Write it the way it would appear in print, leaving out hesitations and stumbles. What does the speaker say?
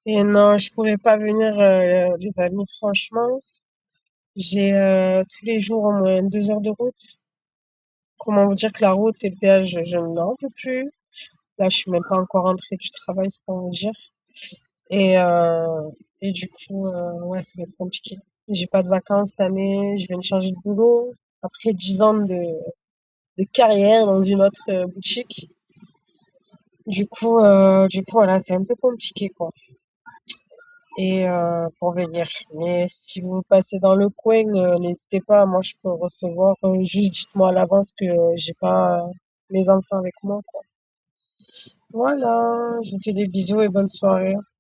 Et non, je pourrais pas venir, les amis, franchement. J'ai tous les jours au moins 2 heures de route. Comment vous dire que la route et le péage, je n'en peux plus. Là, je suis même pas encore rentrée du travail, c'est pour vous dire. Et, euh, et du coup, ouais, ça va être compliqué. J'ai pas de vacances cette année, je viens de changer de boulot. Après 10 ans de carrière dans une autre boutique. Du coup, voilà, c'est un peu compliqué, quoi. Et pour venir. Mais si vous passez dans le coin, n'hésitez pas. Moi, je peux recevoir. Juste dites-moi à l'avance que j'ai pas mes enfants avec moi, quoi. Voilà, je vous fais des bisous et bonne soirée.